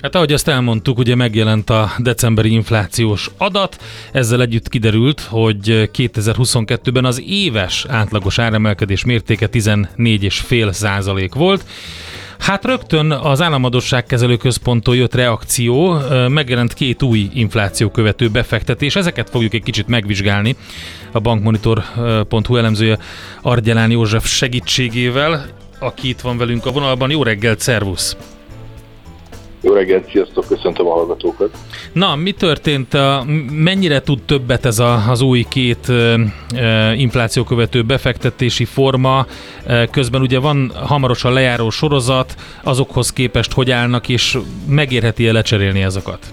Hát ahogy azt elmondtuk, ugye megjelent a decemberi inflációs adat, ezzel együtt kiderült, hogy 2022-ben az éves átlagos áremelkedés mértéke 14,5% volt. Hát rögtön az Államadósságkezelő Központtól jött reakció, megjelent 2 új inflációkövető befektetés, ezeket fogjuk egy kicsit megvizsgálni a bankmonitor.hu elemzője Argyelán József segítségével, aki itt van velünk a vonalban. Jó reggelt, szervusz! Jó reggelt, sziasztok, köszöntöm a hallgatókat. Na, mi történt? Mennyire tud többet ez az új 2 inflációkövető befektetési forma? Közben ugye van hamarosan lejáró sorozat, azokhoz képest hogy állnak, és megérheti-e lecserélni ezeket?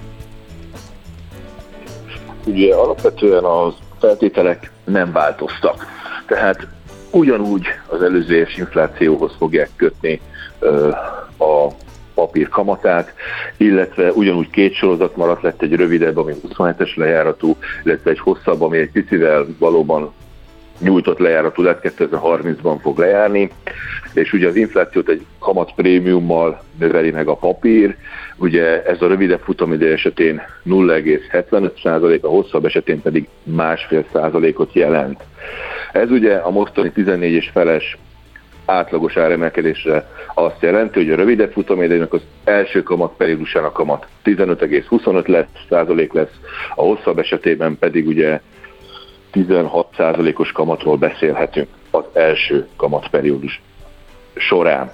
Ugye alapvetően a feltételek nem változtak. Tehát ugyanúgy az előző éves inflációhoz fogják kötni a papír kamatát, illetve ugyanúgy 2 sorozat maradt, lett egy rövidebb, ami 27-es lejáratú, illetve egy hosszabb, ami egy picivel valóban nyújtott lejáratú lett, 2030-ban fog lejárni, és ugye az inflációt egy kamat prémiummal növeli meg a papír, ugye ez a rövidebb futamidő esetén 0,75%, a hosszabb esetén pedig 1,5%-ot jelent. Ez ugye a mostani 14,5-es átlagos áremelkedésre azt jelenti, hogy a rövidebb futamidejűnek az első kamatperiódusán a kamat 15,25% lesz, a hosszabb esetében pedig ugye 16%-os kamatról beszélhetünk az első kamatperiódus során.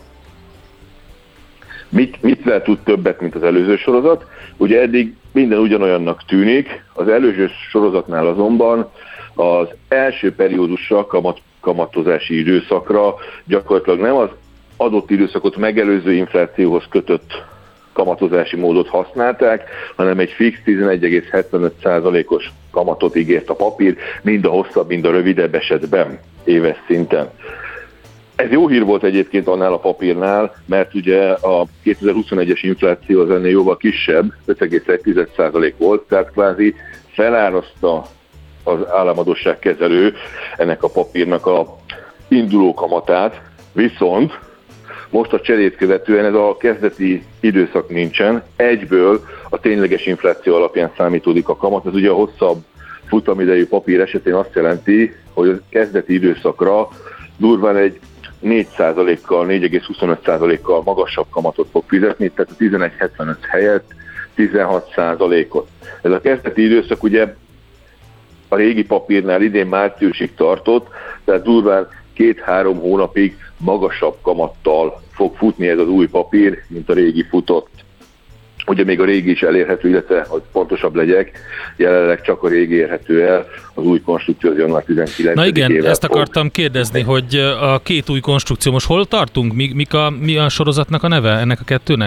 Mitvel tud többet, mint az előző sorozat? Ugye eddig minden ugyanolyannak tűnik, az előző sorozatnál azonban az első periódusra, kamatozási időszakra gyakorlatilag nem az adott időszakot megelőző inflációhoz kötött kamatozási módot használták, hanem egy fix 11,75%-os kamatot ígért a papír, mind a hosszabb, mind a rövidebb esetben éves szinten. Ez jó hír volt egyébként annál a papírnál, mert ugye a 2021-es infláció az ennél jóval kisebb, 5,1% volt, tehát kvázi felárazta az államadósságkezelő ennek a papírnak a induló kamatát, viszont most a cserét követően ez a kezdeti időszak nincsen, egyből a tényleges infláció alapján számítódik a kamat, ez ugye a hosszabb futamidejű papír esetén azt jelenti, hogy a kezdeti időszakra durván egy 4%-kal, 4,25%-kal magasabb kamatot fog fizetni, tehát a 11,75 helyett 16%-ot. Ez a kezdeti időszak ugye a régi papírnál idén márciusig tartott, tehát durván 2-3 hónapig magasabb kamattal fog futni ez az új papír, mint a régi futott. Ugye még a régi is elérhető, illetve, hogy pontosabb legyek, jelenleg csak a régi érhető el, az új konstrukció az január 19-ével. Na igen, ezt akartam kérdezni, hogy a 2 új konstrukció, most hol tartunk? Mi a sorozatnak a neve ennek a 2-nek?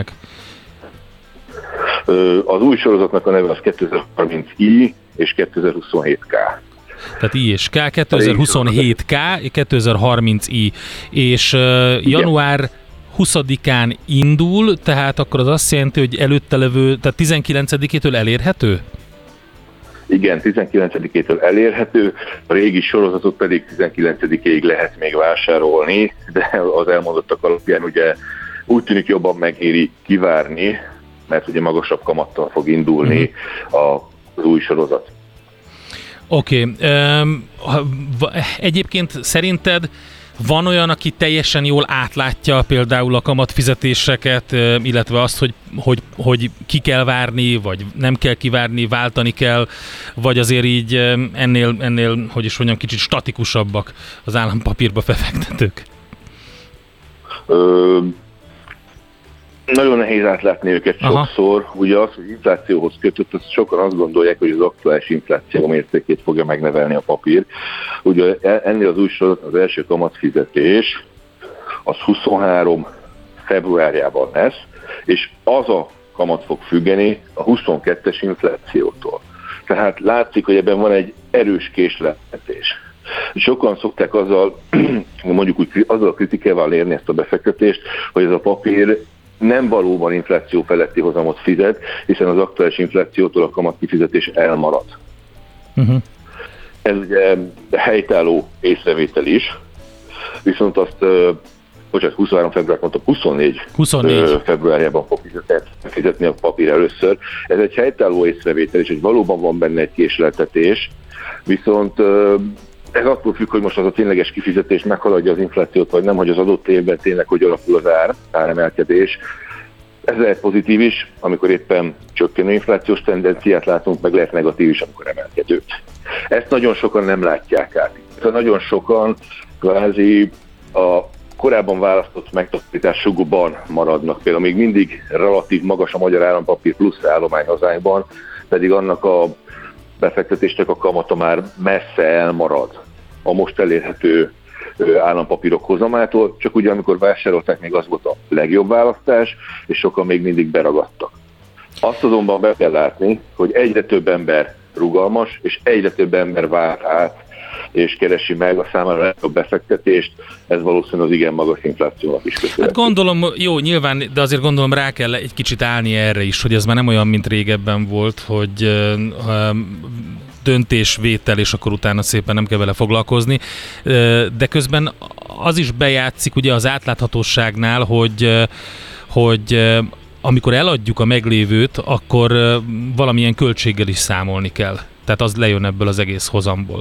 Az új sorozatnak a neve az 2030i és 2027K. Tehát I és K, 2027K, 2030i, és január 20-án indul, tehát akkor az azt jelenti, hogy előtte levő, tehát 19-től elérhető? Igen, 19-től elérhető, a régi sorozatot pedig 19-ig lehet még vásárolni, de az elmondottak alapján ugye úgy tűnik jobban megéri kivárni, mert ugye magasabb kamattal fog indulni az új sorozat. Oké. Egyébként szerinted van olyan, aki teljesen jól átlátja például a kamatfizetéseket, illetve azt, hogy ki kell várni, vagy nem kell kivárni, váltani kell, vagy azért így ennél hogy is mondjam, kicsit statikusabbak az állampapírba befektetők? Nagyon nehéz átlátni őket sokszor. Ugye az, hogy inflációhoz kötött, azt sokan azt gondolják, hogy az aktuális infláció mértékét fogja megnevelni a papír. Ugye ennél az új sorozat az első kamatfizetés az 23 februárjában lesz, és az a kamat fog függeni a 22-es inflációtól. Tehát látszik, hogy ebben van egy erős késleltetés. Sokan szokták azzal, mondjuk úgy, azzal a kritikával érni ezt a befektetést, hogy ez a papír nem valóban infláció feletti hozamot fizet, hiszen az aktuális inflációtól a kamatkifizetés elmarad. Ez ugye helytálló észrevétel is, viszont azt 23 február, mondtam, 24 februárjában fog fizetni a papír először. Ez egy helytálló észrevétel, és hogy valóban van benne egy késleltetés, viszont ez attól függ, hogy most az a tényleges kifizetés meghaladja az inflációt, vagy nem, hogy az adott évben tényleg hogy alakul az áremelkedés. Ez lehet pozitív is, amikor éppen csökkenő inflációs tendenciát látunk, meg lehet negatív is, amikor emelkedőt. Ezt nagyon sokan nem látják át. Nagyon sokan kvázi a korábban választott megtakarításukban maradnak. Például még mindig relatív magas a magyar állampapír plusz állomány hazánkban, pedig annak a befektetésnek a kamata már messze elmarad a most elérhető állampapírok hozamától, csak ugye amikor vásárolták, még az volt a legjobb választás, és sokan még mindig beragadtak. Azt azonban be kell látni, hogy egyre több ember rugalmas, és egyre több ember vált át, és keresi meg a számára legjobb befektetést, ez valószínűleg az igen magas inflációnak is köszönhető. Hát gondolom, jó, nyilván, de azért gondolom rá kell egy kicsit állni erre is, hogy ez már nem olyan, mint régebben volt, hogy döntésvétel, és akkor utána szépen nem kell vele foglalkozni, de közben az is bejátszik ugye az átláthatóságnál, hogy amikor eladjuk a meglévőt, akkor valamilyen költséggel is számolni kell. Tehát az lejön ebből az egész hozamból.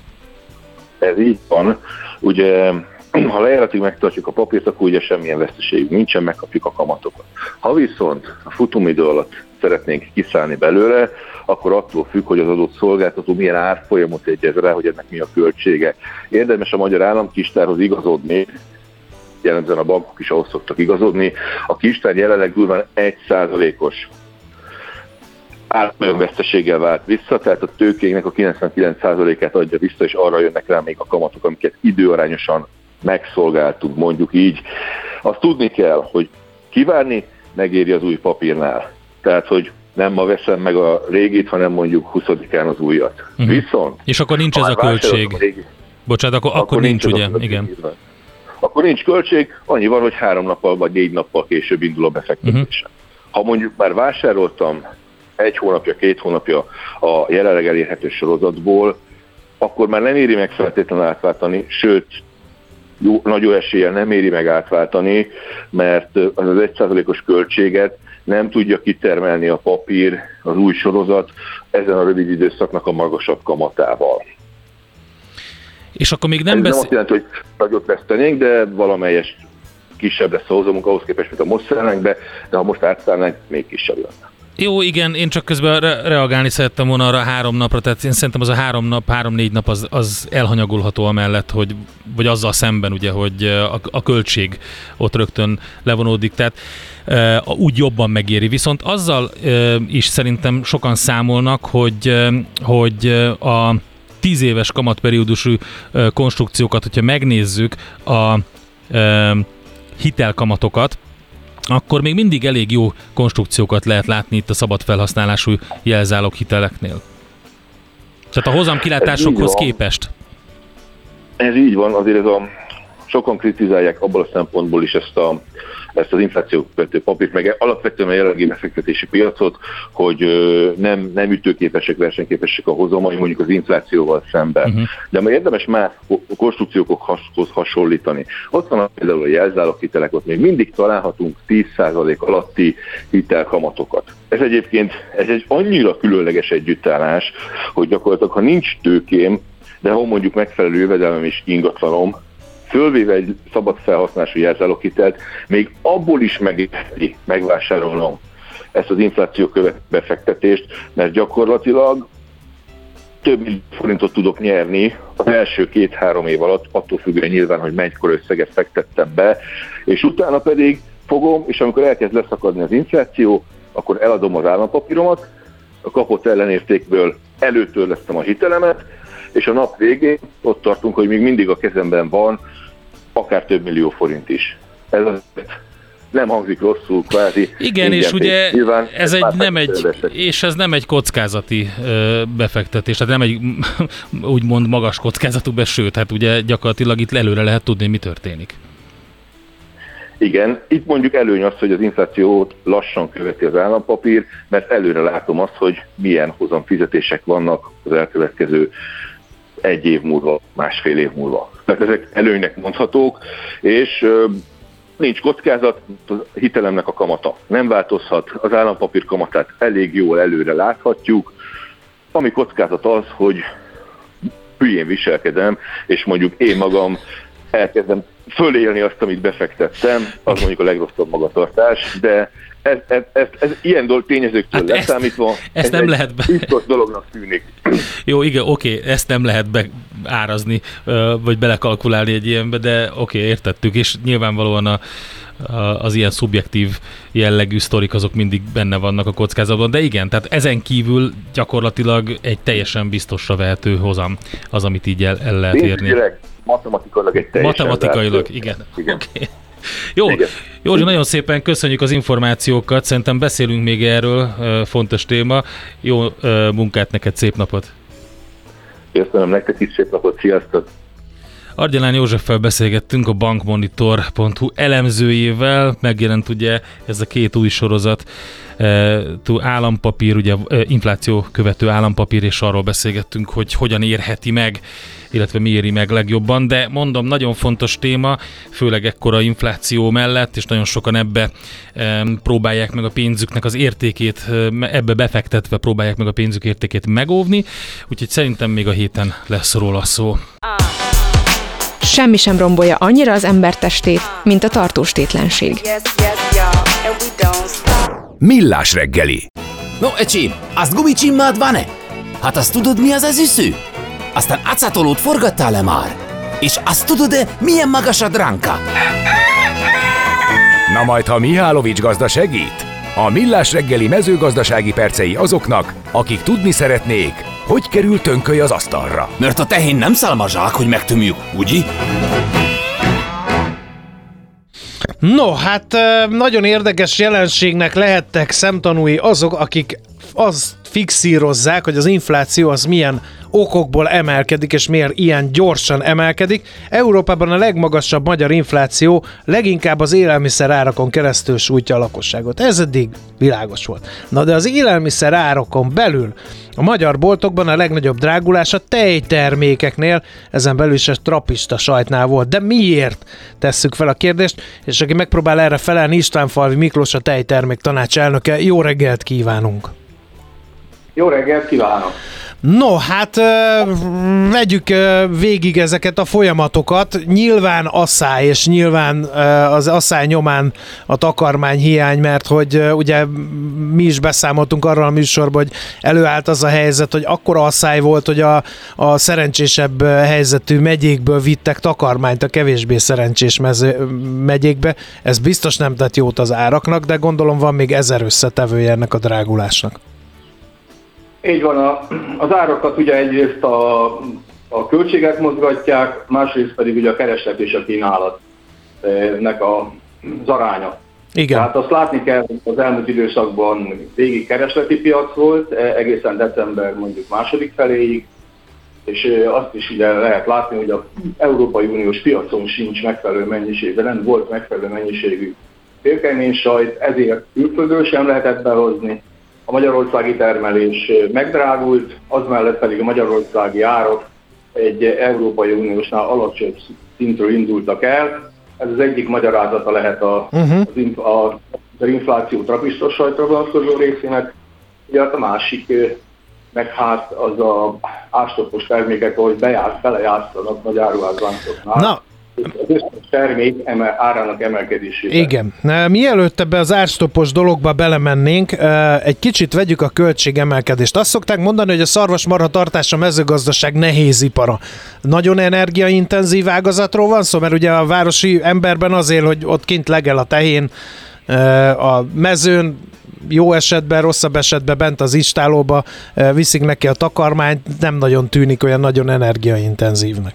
Ez így van. Ugye, ha lejáratig megtartjuk a papírt, akkor ugye semmilyen veszteségünk nincsen, megkapjuk a kamatokat. Ha viszont a futamidő alatt szeretnénk kiszállni belőle, akkor attól függ, hogy az adott szolgáltató milyen árfolyamot egyez rá, hogy ennek mi a költsége. Érdemes a magyar államkincstárhoz igazodni, jellemzően a bankok is ahhoz szoktak igazodni. A kincstár jelenleg durván 1%-os árfolyamveszteséggel vált vissza, tehát a tőkénknek a 99%-át adja vissza, és arra jönnek rá még a kamatok, amiket időarányosan megszolgáltunk, mondjuk így. Azt tudni kell, hogy kivárni megéri az új papírnál. Tehát, hogy nem ma veszem meg a régit, hanem mondjuk 20-án az újat. Viszont... És akkor nincs ez a költség. Bocsánat, akkor nincs ugye? Igen. Akkor nincs költség, annyi van, hogy 3 nappal vagy 4 nappal később indul a befektetése. Ha mondjuk már vásároltam 1 hónapja, 2 hónapja a jelenleg elérhető sorozatból, akkor már nem éri meg feltétlenül átváltani, sőt, nagy eséllyel nem éri meg átváltani, mert az 1%-os költséget nem tudja kitermelni a papír, az új sorozat ezen a rövid időszaknak a magasabb kamatával. És akkor még nem nem azt jelenti, hogy nagyot vesztenénk, de valamelyes kisebb lesz a hozamunk ahhoz képest, mint a most szállnánk be, de ha most átszállnánk, még kisebb lenne. Jó, igen, én csak közben reagálni szerettem volna arra 3 napra, tehát én szerintem az a 3-4 nap az elhanyagolható amellett, vagy azzal szemben, ugye, hogy a költség ott rögtön levonódik, tehát úgy jobban megéri. Viszont azzal is szerintem sokan számolnak, hogy a 10 éves kamatperiódusú konstrukciókat, hogyha megnézzük a hitelkamatokat, akkor még mindig elég jó konstrukciókat lehet látni itt a szabad felhasználású jelzálog hiteleknél. Tehát a hozamkilátásokhoz képest. Ez így van, azért sokan kritizálják abból a szempontból is ezt az infláció követő papírt, meg alapvetően a jelenlegi befektetési piacot, hogy nem ütőképesek, versenyképesek a hozamai mondjuk az inflációval szemben. De már érdemes más konstrukciókhoz hasonlítani. Ott van például a jelzáloghitelek, ott még mindig találhatunk 10% alatti hitelkamatokat. Ez egyébként egy annyira különleges együttállás, hogy gyakorlatilag ha nincs tőkém, de ha mondjuk megfelelő jövedelmem és ingatlanom, fölvéve egy szabad felhasználású jelzáloghitelt, még abból is megvásárolnom ezt az infláció követő befektetést, mert gyakorlatilag több millió forintot tudok nyerni az első 2-3 év alatt, attól függően nyilván, hogy mennyikor összeget fektettem be, és utána pedig fogom, és amikor elkezd leszakadni az infláció, akkor eladom az állampapíromat, a kapott ellenértékből előtörlesztem a hitelemet, és a nap végén ott tartunk, hogy még mindig a kezemben van akár több millió forint is. Ez nem hangzik rosszul, kvázi. Igen, és ugye ez nem egy kockázati befektetés, tehát nem egy úgymond magas kockázatú sőt, hát ugye gyakorlatilag itt előre lehet tudni, mi történik. Igen, itt mondjuk előny az, hogy az inflációt lassan követi az állampapír, mert előre látom azt, hogy milyen hozamfizetések vannak az elkövetkező 1 év múlva, másfél év múlva. Tehát ezek előnynek mondhatók, és nincs kockázat, a hitelemnek a kamata nem változhat, az állampapír kamatát elég jól előre láthatjuk. Ami kockázat az, hogy hülyén viselkedem, és mondjuk én magam elkezdem fölélni azt, amit befektettem, az mondjuk a legrosszabb magatartás, de ez ilyen tényezőktől leszámítva, ezt nem lehet biztos dolognak tűnik. Jó, igen, oké, ezt nem lehet beárazni, vagy belekalkulálni egy ilyenbe, de oké, értettük, és nyilvánvalóan az ilyen szubjektív jellegű sztorik azok mindig benne vannak a kockázatban, de igen, tehát ezen kívül gyakorlatilag egy teljesen biztosra vehető hozam az, amit így el lehet érni. Matematikailag egy teljesen matematikailag, igen. Okay. Jó, Józsi, nagyon szépen köszönjük az információkat, szerintem beszélünk még erről, fontos téma. Jó munkát neked, szép napot! Köszönöm nektek is, szép napot, sziasztok! Argyalán Józseffel beszélgettünk, a bankmonitor.hu elemzőjével, megjelent ugye ez a 2 új sorozat, állampapír, ugye infláció követő állampapír, és arról beszélgettünk, hogy hogyan érheti meg, illetve mi éri meg legjobban, de mondom, nagyon fontos téma, főleg ekkora infláció mellett, és nagyon sokan ebbe próbálják meg a pénzüknek az értékét, ebbe befektetve próbálják meg a pénzük értékét megóvni, úgyhogy szerintem még a héten lesz róla szó. Semmi sem rombolja annyira az ember testét, mint a tartós tétlenség. Millás reggeli. No, öcsém, azt gumicsimmád van-e? Hát azt tudod, mi az az üsző? Aztán acatolót forgattál-e már? És azt tudod-e, milyen magas a dránka? Na majd, ha Mihálovics gazda segít? A Millás reggeli mezőgazdasági percei azoknak, akik tudni szeretnék, hogy kerül tönköly az asztalra. Mert a tehén nem szálmazsák, hogy megtömjük, ugye? No, hát nagyon érdekes jelenségnek lehettek szemtanúi azok, akik azt fixírozzák, hogy az infláció az milyen okokból emelkedik, és miért ilyen gyorsan emelkedik. Európában a legmagasabb magyar infláció leginkább az élelmiszer árakon keresztül sújtja a lakosságot. Ez eddig világos volt. Na de az élelmiszer árakon belül a magyar boltokban a legnagyobb drágulás a tejtermékeknél, ezen belül is a trapista sajtnál volt. De miért? Tesszük fel a kérdést, és aki megpróbál erre felelni, Istvánfalvi Miklós, a tejtermék tanács elnöke. Jó reggelt kívánunk! Jó reggelt kívánok! No, hát vegyük végig ezeket a folyamatokat. Nyilván asszály, és nyilván az asszály nyomán a takarmány hiány, mert hogy ugye mi is beszámoltunk arról a műsorban, hogy előállt az a helyzet, hogy akkora asszály volt, hogy a szerencsésebb helyzetű megyékből vittek takarmányt a kevésbé szerencsés megyékbe. Ez biztos nem tett jót az áraknak, de gondolom van még 1000 összetevője ennek a drágulásnak. Így van, az árakat ugye egyrészt a költségek mozgatják, másrészt pedig ugye a kereslet és a kínálatnak az aránya. Igen. Tehát azt látni kell, hogy az elmúlt időszakban végig keresleti piac volt, egészen december mondjuk második feléig, és azt is ugye lehet látni, hogy az Európai Uniós piacon sincs megfelelő mennyiség, de nem volt megfelelő mennyiségű félkemény sajt, ezért külföldről sem lehetett behozni. A magyarországi termelés megdrágult, az mellett pedig a magyarországi árak egy Európai Uniósnál alacsonyabb szintről indultak el. Ez az egyik magyarázata lehet az infláció trapistos sajtra vonatkozó részének. Ugye a másik, meg hát az a ástopos termékek, ahogy belejátszanak nagy áruházláncoknál. Na. Az összes termék árának emelkedésében. Igen. Mielőtt ebbe az árstoppos dologba belemennénk, egy kicsit vegyük a költségemelkedést. Azt szokták mondani, hogy a szarvasmarha tartás a mezőgazdaság nehéz ipara. Nagyon energiaintenzív ágazatról van szó, mert ugye a városi emberben azért, hogy ott kint legel a tehén a mezőn, jó esetben, rosszabb esetben bent az istálóba viszik neki a takarmányt, nem nagyon tűnik olyan nagyon energiaintenzívnek.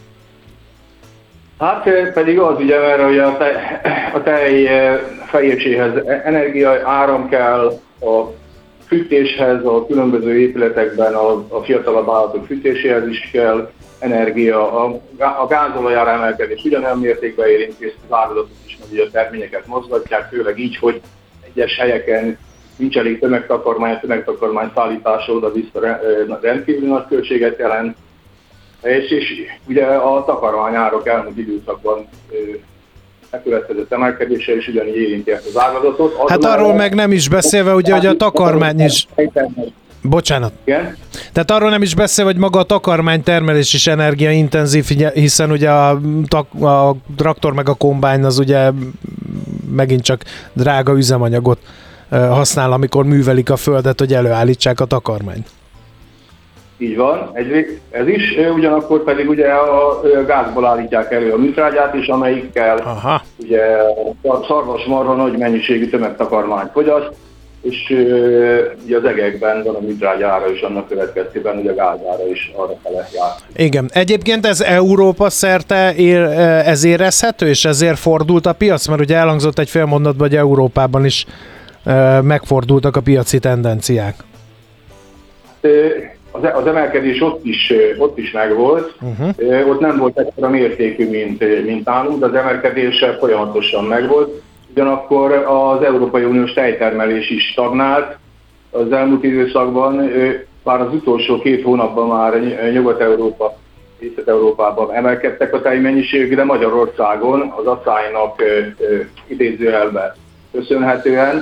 Hát pedig az ugye, mert ugye a tej fejéséhez energia, áram kell, a fűtéshez, a különböző épületekben a fiatalabb állatok fűtéséhez is kell energia, a gázolajár emelkedés ugyanolyan mértékben érinti ezt az ágazatot is, mert ugye a terményeket mozgatják, főleg így, hogy egyes helyeken nincs elég tömegtakarmány szállítása oda-vissza rendkívül nagy költséget jelent. És ugye a takarmányárok elmúlt időszakban megkövetkezett emelkedése is ugyanígy érinti ezt az ágazatot. Hát arról meg nem is beszélve, ugye, hogy a takarmány is... Bocsánat. Igen? Tehát arról nem is beszélve, hogy maga a takarmánytermelés is energiaintenzív, hiszen ugye a traktor meg a kombány az ugye megint csak drága üzemanyagot használ, amikor művelik a földet, hogy előállítsák a takarmányt. Így van, ez is, ugyanakkor pedig ugye a gázból állítják elő a műtrágyát is, amelyikkel ugye a szarvasmarha nagy mennyiségű tömegtakarmányt fogyaszt, és ugye az egekben van a műtrágyára is, annak következtében ugye a gázára is arra fele jár. Igen, egyébként ez Európa szerte ez érezhető, és ezért fordult a piac, mert ugye elhangzott egy fél mondatban, hogy Európában is megfordultak a piaci tendenciák. Az emelkedés ott is megvolt, ott nem volt ekkora mértékű, mint nálunk, de az emelkedése folyamatosan megvolt. Ugyanakkor az Európai Uniós tejtermelés is stagnált az elmúlt időszakban, bár az utolsó 2 hónapban már Nyugat-Európa, Észak-Európában emelkedtek a tejmennyiségek, de Magyarországon az asszálynak idézőjelben köszönhetően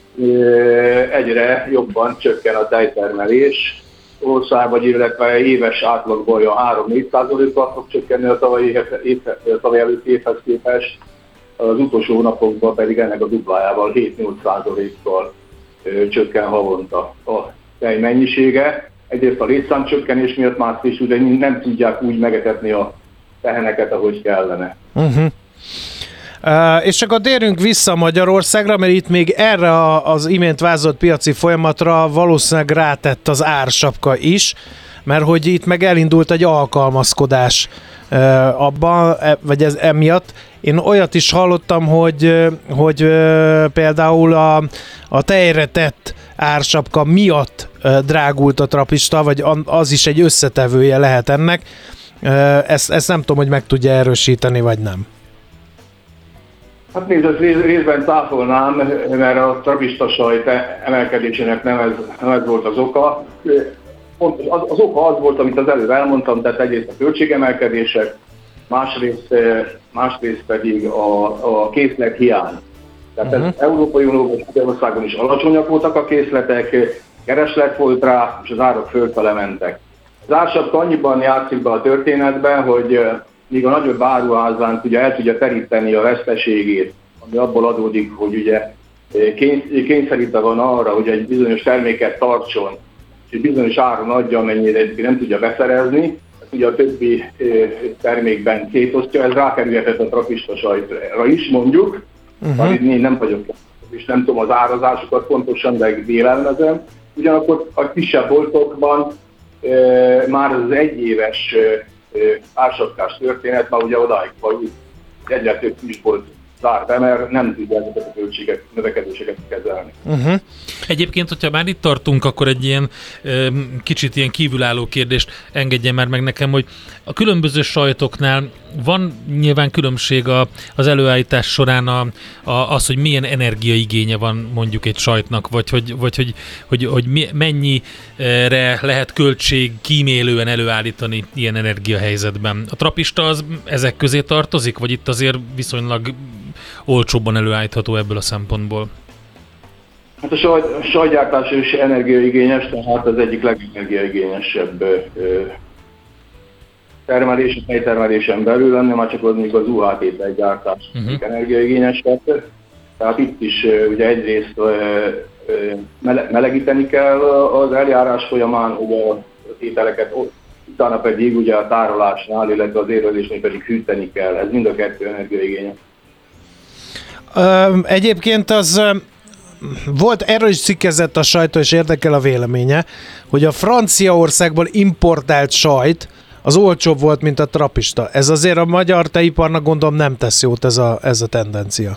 egyre jobban csökken a tejtermelés. Országban, illetve éves átlagból 3-4%-kal fog csökkenni a tavalyi előtti évhez képest, az utolsó hónapokban pedig ennek a duplájával 7-8%-kal csökken havonta a tej mennyisége. Egyrészt a létszámcsökkenés miatt, másrészt ugye nem tudják úgy megetetni a teheneket, ahogy kellene. És akkor térjünk vissza Magyarországra, mert itt még erre az imént vázolt piaci folyamatra valószínűleg rátett az ársapka is, mert hogy itt meg elindult egy alkalmazkodás abban, vagy ez emiatt. Én olyat is hallottam, hogy például a tejre tett ársapka miatt drágult a trapista, vagy az is egy összetevője lehet ennek. Ezt nem tudom, hogy meg tudja erősíteni, vagy nem. Hát nézd, az részben cáfolnám, mert a trapista sajt emelkedésének nem ez volt az oka. Az oka az volt, amit az előbb elmondtam, tehát egyrészt a költségemelkedések, másrészt pedig a készlet hiány. Tehát az Európai Unióban és Magyarországon is alacsonyak voltak a készletek, kereslet volt rá, és az árak fölfele mentek. Az ársapka annyiban játszik be a történetben, hogy míg a nagyobb áruházlánc ugye el tudja teríteni a veszteségét, ami abból adódik, hogy ugye kényszerítve van arra, hogy egy bizonyos terméket tartson, és egy bizonyos áron adja, amennyire nem tudja beszerezni, ugye a többi termékben szétosztja, ez rákerülhetett a trapista sajtra is, mondjuk, én nem vagyok, és nem tudom az árazásokat pontosan, de vélelmezem. Ugyanakkor a kisebb boltokban már az egyéves ársapkás történet, már ugye odáig vagy egyre több kisbolt zár be, mert nem tudja ezeket a költségek, növekedéseket kezelni. Egyébként, hogyha már itt tartunk, akkor egy ilyen kicsit ilyen kívülálló kérdést engedjen már meg nekem, hogy a különböző sajtoknál van nyilván különbség az előállítás során az, hogy milyen energiaigénye van mondjuk egy sajtnak, vagy mennyire lehet költség kímélően előállítani ilyen energiahelyzetben. A trapista az ezek közé tartozik, vagy itt azért viszonylag olcsóbban előállítható ebből a szempontból? Hát a sajtgyártás is energiaigényes, tehát az egyik legenergiaigényesebb termelés, a tejtermelésen belül lenne, már csak az még az UHT tejgyártás energiaigényesebb. Tehát itt is ugye egyrészt melegíteni kell az eljárás folyamán ugye a ételeket, utána pedig ugye a tárolásnál, illetve az érlelésnél pedig hűteni kell. Ez mind a kettő energiaigényes. Egyébként az volt, erről is cikkezett a sajtó, és érdekel a véleménye, hogy a Franciaországból importált sajt az olcsóbb volt, mint a trapista. Ez azért a magyar tejiparnak gondolom nem tesz jót ez a tendencia.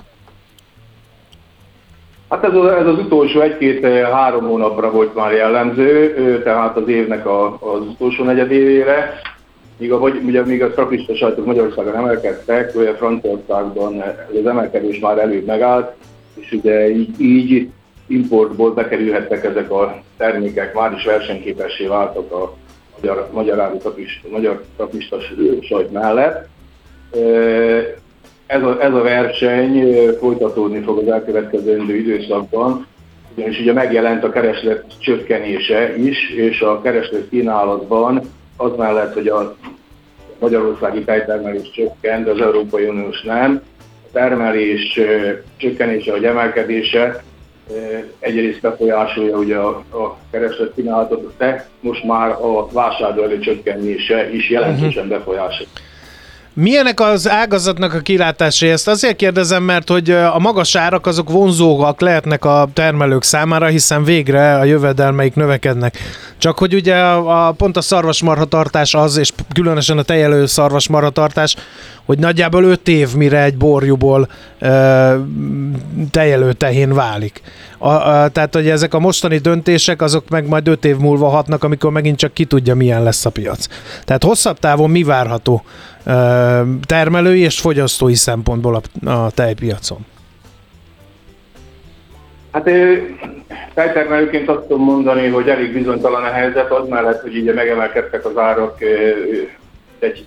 Hát ez az utolsó 1-2-3 hónapra volt már jellemző, tehát az évnek az utolsó negyedévére. Míg a trapista sajtok Magyarországon emelkedtek, ugye Franciaországban az emelkedés már előbb megállt, és ugye így importból bekerülhettek ezek a termékek, már is versenyképessé váltak a magyar kapista sajt mellett. Ez a verseny folytatódni fog az elkövetkező időszakban, ugyanis ugye megjelent a kereslet csökkenése is, és a kereslet kínálatban az mellett, hogy a magyarországi tejtermelés csökkent, de az Európai Uniós nem, a termelés csökkenése vagy emelkedése egyrészt befolyásolja ugye a kereslet kínálatot, de most már a vásárlóerő csökkenése is jelentősen befolyásolja. Milyenek az ágazatnak a kilátásai? Ezt azért kérdezem, mert hogy a magas árak azok vonzóak lehetnek a termelők számára, hiszen végre a jövedelmeik növekednek. Csak hogy ugye pont a szarvasmarhatartás az, és különösen a tejelő szarvasmarhatartás, hogy nagyjából 5 év, mire egy borjúból tejelő tehén válik. Tehát, hogy ezek a mostani döntések, azok meg majd 5 év múlva hatnak, amikor megint csak ki tudja, milyen lesz a piac. Tehát hosszabb távon mi várható termelői és fogyasztói szempontból a tejpiacon? Hát tejtermelőként azt tudom mondani, hogy elég bizonytalan a helyzet, az mellett, hogy így megemelkedtek az árak egy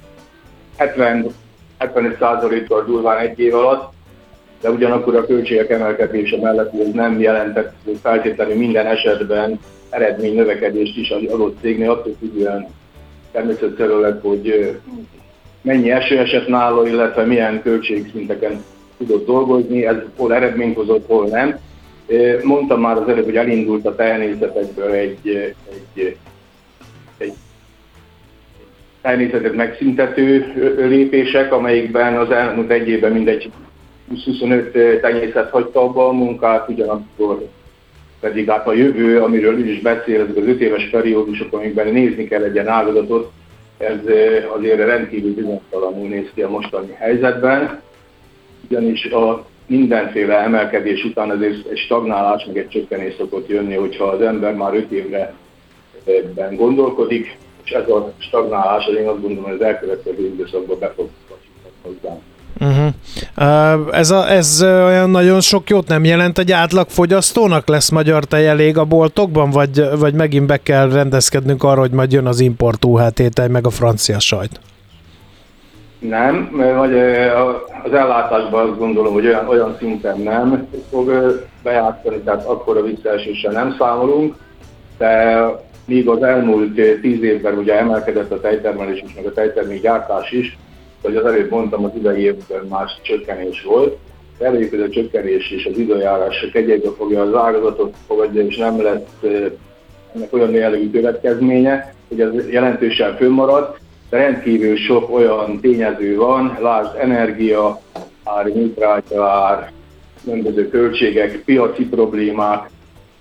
75%-kal durván egy év alatt, de ugyanakkor a költségek emelkedése mellett ez nem jelentett feltétlenül minden esetben eredmény növekedést is az adott cégnél, attól függően természetszerűleg, hogy mennyi eső esett nála, illetve milyen költségszinteken tudott dolgozni, ez hol eredményt hozott, hol nem. Mondtam már az előbb, hogy elindult a tehenészetekből egy tehenészetet megszüntető lépések, amelyikben az elmúlt egy évben mindegy 20-25 tenyészet hagyta abba a munkát, ugyanakkor pedig a jövő, amiről ő is beszél, ezek az 5 éves periódusok, amikben nézni kell egy ilyen ágazatot, ez azért rendkívül bizonytalanul néz ki a mostani helyzetben, ugyanis a mindenféle emelkedés után azért egy stagnálás, meg egy csökkenés szokott jönni, hogyha az ember már 5 évre gondolkodik, és ez a stagnálás, én azt gondolom, hogy az elkövetkező időszakban be fog hozzá. Ez olyan nagyon sok jót nem jelent egy átlag fogyasztónak? Lesz magyar tej elég a boltokban, vagy megint be kell rendezkednünk arra, hogy majd jön az import UHT tej, meg a francia sajt? Nem, vagy az ellátásban azt gondolom, hogy olyan szinten nem fog bejátszani, tehát akkora visszaeséssel nem számolunk, de míg az elmúlt 10 évben ugye emelkedett a tejtermelés is, meg a tejtermékgyártás is, hogy az előbb mondtam, az idei évben más csökkenés volt. Reméljük, hogy a csökkenés és az időjárás egyébben fogja az ágazatot fogadja, és nem lesz ennek olyan jellegű következménye, hogy ez jelentősen fönnmarad, de rendkívül sok olyan tényező van, lásd energia, ár, nitrágya ár, különböző költségek, piaci problémák,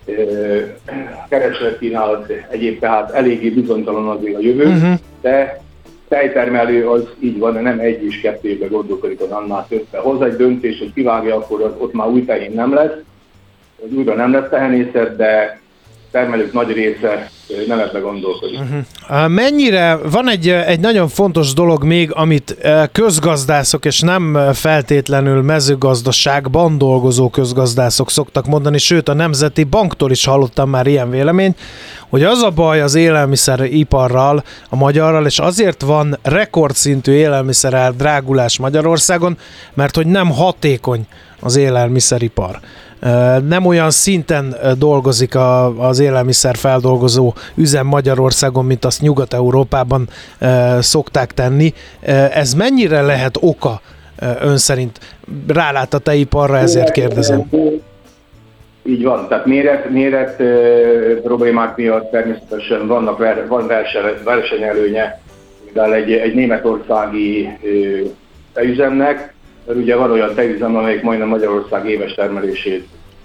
keresletkínálat, egyéb, tehát eléggé bizonytalan azért a jövő, de tejtermelő az így van, de nem 1 és 2 évben gondolkodik, az annál többen. Hoz egy döntés, hogy kivágja, akkor ott már új tehén nem lesz, az újra nem lesz tehenészet, de termelők nagy része nem ebbe gondolkodik. Mennyire van egy nagyon fontos dolog még, amit közgazdászok, és nem feltétlenül mezőgazdaságban dolgozó közgazdászok szoktak mondani, sőt a Nemzeti Banktól is hallottam már ilyen véleményt, hogy az a baj az élelmiszeriparral, a magyarral, és azért van rekordszintű élelmiszerár drágulás Magyarországon, mert hogy nem hatékony az élelmiszeripar. Nem olyan szinten dolgozik az élelmiszer feldolgozó üzem Magyarországon, mint azt Nyugat-Európában szokták tenni. Ez mennyire lehet oka ön szerint? Rálát a tejiparra, ezért kérdezem. Így van, tehát méret problémák miatt természetesen van versenyelőnye, mivel egy németországi tejüzemnek, mert ugye van olyan tejüzem, amelyik majdnem Magyarország éves termelését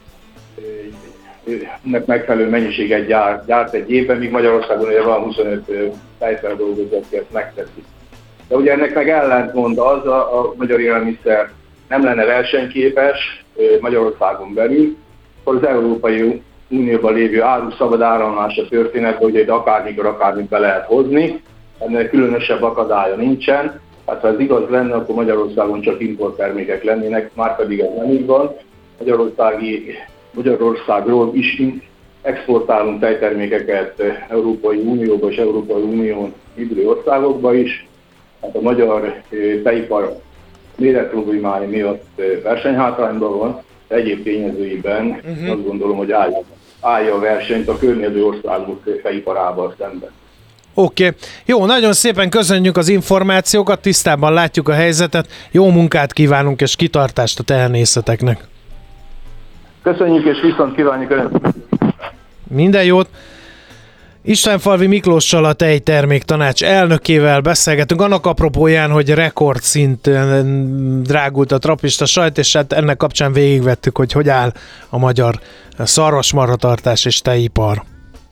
nek megfelelő mennyiséget gyárt egy évben, míg Magyarországon ugye van 25 tejfeldolgozó, aki ezt megteszi. De ugye ennek meg ellentmond az, a magyar élelmiszer nem lenne versenyképes Magyarországon belül, akkor az Európai Unióban lévő áru szabad áramlása történet, hogy egy akármikor akármit be lehet hozni, ennek különösebb akadálya nincsen. Hát ha ez igaz lenne, akkor Magyarországon csak importtermékek lennének, már pedig ez nem így van. Magyarországról is exportálunk tejtermékeket Európai Unióba és Európai Unión kívüli országokba is. Hát a magyar tejipar méretproblémái miatt versenyhátrányban van, egyéb tényezőiben azt gondolom, hogy állja a versenyt a környező országok tejiparával szemben. Oké. Jó, nagyon szépen köszönjük az információkat, tisztában látjuk a helyzetet, jó munkát kívánunk és kitartást a tehenészeteknek. Köszönjük és viszont kívánjuk önöknek! Minden jót! Istvánfalvi Miklóssal, a Tejterméktanács elnökével beszélgetünk annak apropóján, hogy rekordszinten drágult a trapista sajt, és hát ennek kapcsán végigvettük, hogy áll a magyar szarvasmarhatartás és tejipar.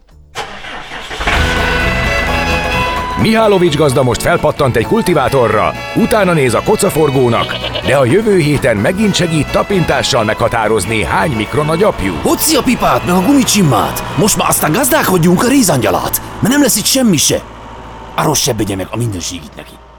Mihálovics gazda most felpattant egy kultivátorra, utána néz a kocaforgónak, de a jövő héten megint segít tapintással meghatározni, hány mikron a gyapjú. Hocsi a pipát, meg a gumicsimmát! Most már aztán gazdálkodjunk a rézangyalát, mert nem lesz itt semmi se. Arról se begye meg a mindenségit neki.